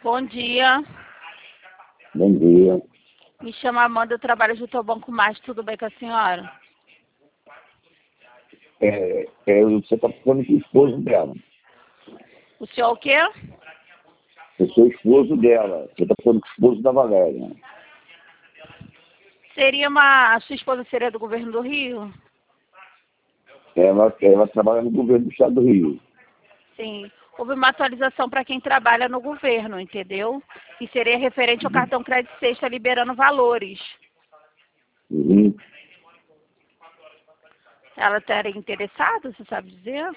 Bom dia. Bom dia. Me chamo Amanda, eu trabalho junto ao Banco Mais. Tudo bem com a senhora? Você está falando com o esposo dela. O senhor o quê? Eu sou esposo dela. Você está falando com o esposo da Valéria. A sua esposa seria do governo do Rio? Ela trabalha no governo do estado do Rio. Sim. Houve uma atualização para quem trabalha no governo, entendeu? E seria referente ao cartão crédito sexta liberando valores. Uhum. Ela estaria interessada, você sabe dizer?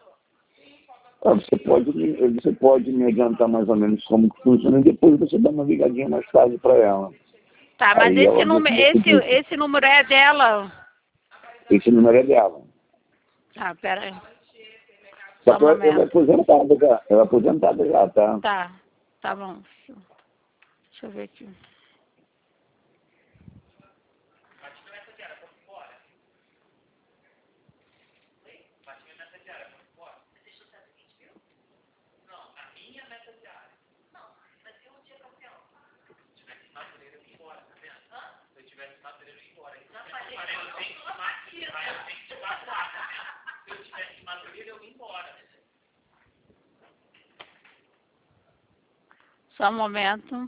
Você pode me adiantar mais ou menos como que funciona e depois você dá uma ligadinha mais tarde para ela. Tá, mas Aí esse número é dela. Esse número é dela. Tá, pera aí. Só Só que um ela é momento. aposentada já. Ela é aposentada já, tá? Tá bom. Deixa eu ver aqui. Só um momento.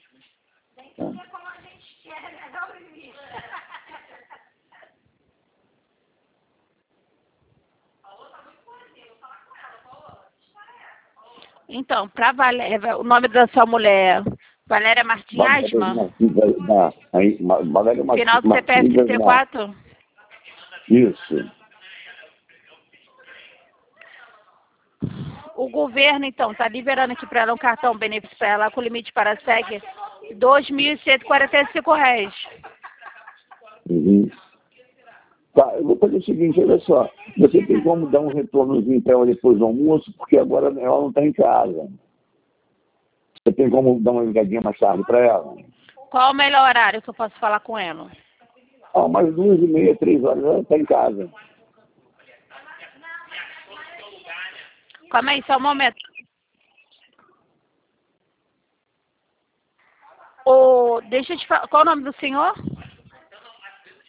Então, para Valéria, o nome da sua mulher, Valéria Martins Asma? Valéria Martins. Final do CPF 34? Isso. O governo, então, está liberando aqui para ela um cartão benefício para ela com limite para SEG R$ 2.145. Uhum. Tá, eu vou fazer o seguinte, olha só. Você tem como dar um retornozinho para ela depois do almoço, porque agora ela não está em casa. Você tem como dar uma ligadinha mais tarde para ela? Qual o melhor horário que eu posso falar com ela? Mais 2h30, 3 horas, ela está em casa. Calma aí, só um momento. Deixa eu te falar, qual o nome do senhor?